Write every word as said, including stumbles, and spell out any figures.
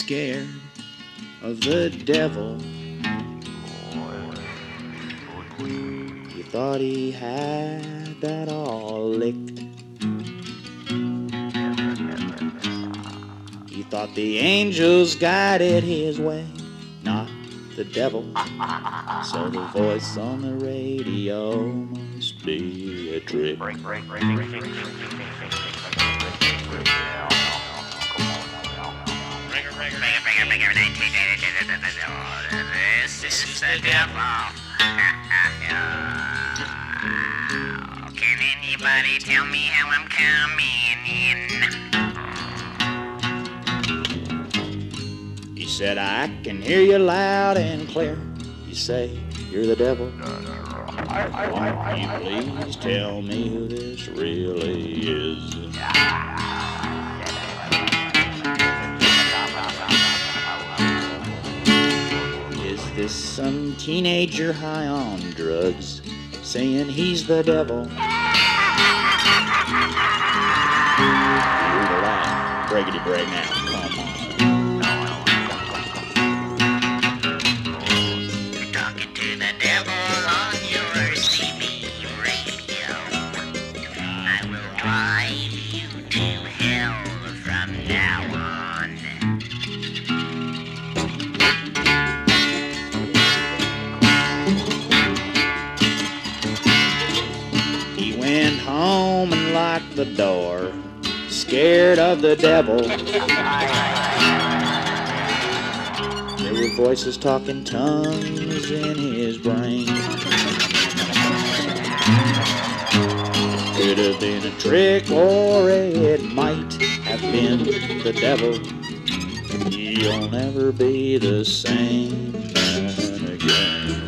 scared of the devil. You thought he had that all licked. You thought the angels guided his way, not the devil. So the voice on the radio must be a trick. This is the devil. Can anybody tell me how I'm coming in? He said, I can hear you loud and clear. You say you're the devil. Won't you please tell me who this really is? Is this some teenager high on drugs saying he's the devil? Hear the light, breakity break now, come on. You're talking to the devil on your C B radio. I will drive you to hell from now on. He went home and locked the door, scared of the devil. There were voices talking tongues in his brain. Could have been a trick, or it might have been the devil. You'll never be the same man again.